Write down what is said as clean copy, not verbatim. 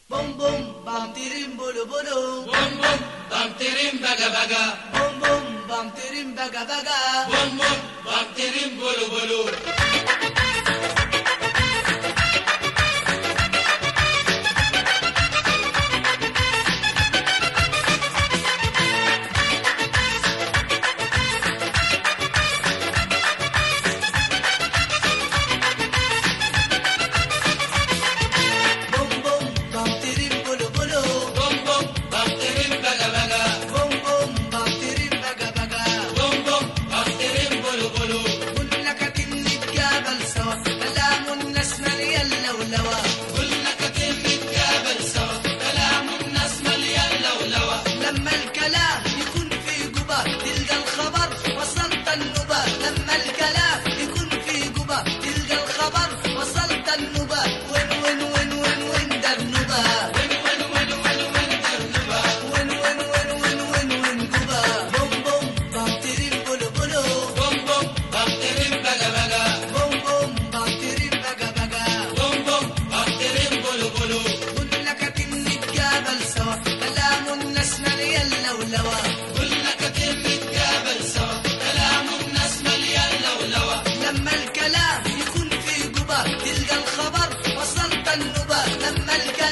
Bom bom bam tirim bulu bulu. Bum bum bam tirim baga baga. Bom bom bam tirim baga baga. Bum bum bam tirim bulu bulu. Bom bom bam tirim bulu bulu. Bum bum bam tirim baga baga. Bom bom bam tirim baga baga. Bum bum bam tirim bulu bulu. كلنا كاتم نتقابل سوا كلام الناس مليان لولوة. كلنا كتير نتقابل سوا. كلام الناس مليان لولوة. لما الكلام يكون في جبا تلقى الخبر وصلت النبا. لما الكلام يكون في جبا تلقى الخبر وصلت النبا. وين وين وين وين وين ده النبا. وين وين وين وين وين درنبا. وين وين وين وين وين وين جبا. بوم بوم بام تيرين بلو بلو. بوم بوم بام تيرين بقى بقى. بوم بوم بام تيرين بقى بقى. بوم بوم بام تيرين بلو بلو. كلنا كاتم نتقابل سوا كلام الناس مليان لولوة. كلنا كتير نتقابل سوا. كلام الناس مليان لولوة. لما الكلام يكون في جبا تلقى الخبر وصلت النبا. لما الكلام